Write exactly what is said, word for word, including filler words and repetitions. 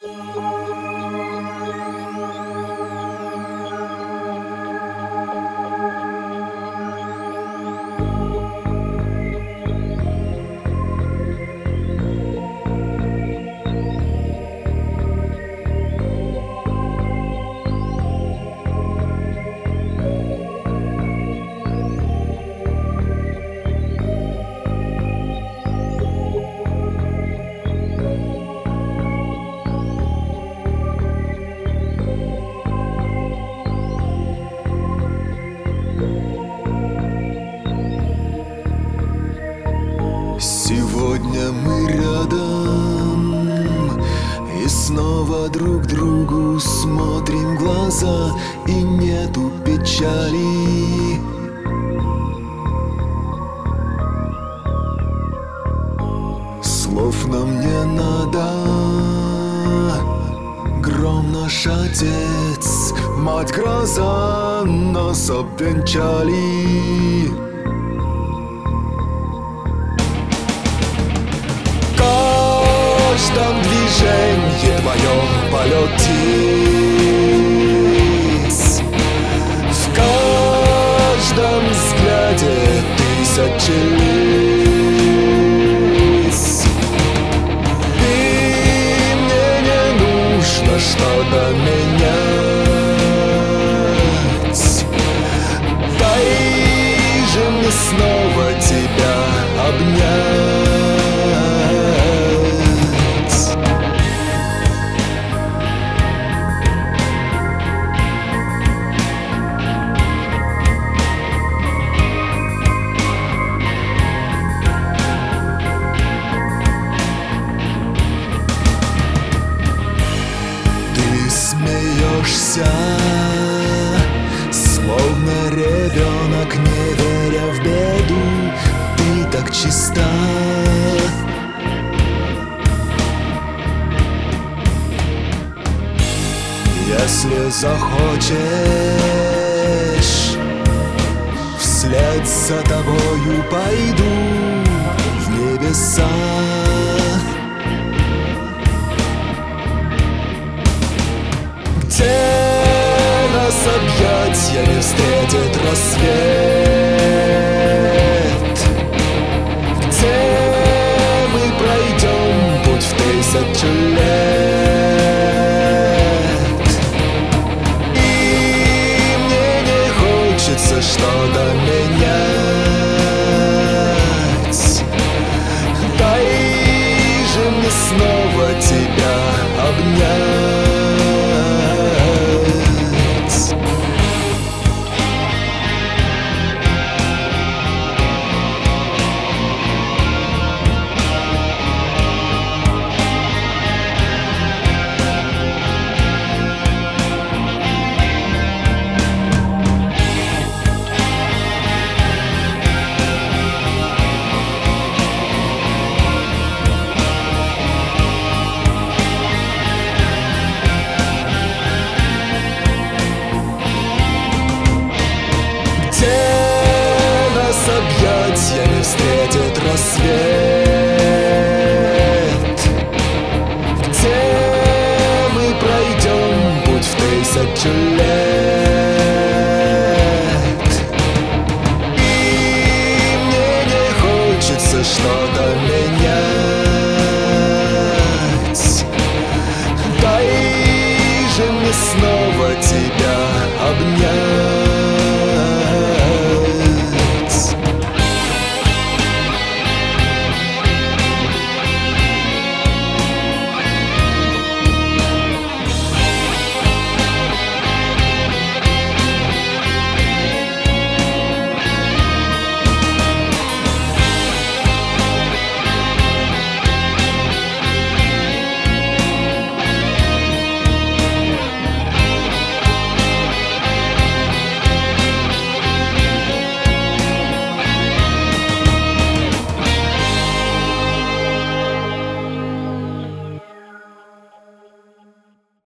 Сегодня мы рядом и снова друг другу смотрим в глаза, и нету печали. Слов нам не надо. Гром наш отец, мать гроза нас обвенчали. В каждом движении твоем полет птиц, в каждом взгляде тысячи лиц. И мне не нужно что-то менять. Дай же мне снова тебя обнять. Смеешься, словно ребенок, не веря в беду. Ты так чиста. Если захочешь, вслед за тобою пойду в небеса. Где нас объятьями встретит рассвет, где мы пройдем путь в тысячу лет. И мне не хочется что-то менять. Дай же мне снова тебя обнять. Объятьями встретит рассвет, где мы пройдем путь в тысячу лет. И мне не хочется что-то менять. Дай же мне снова тебя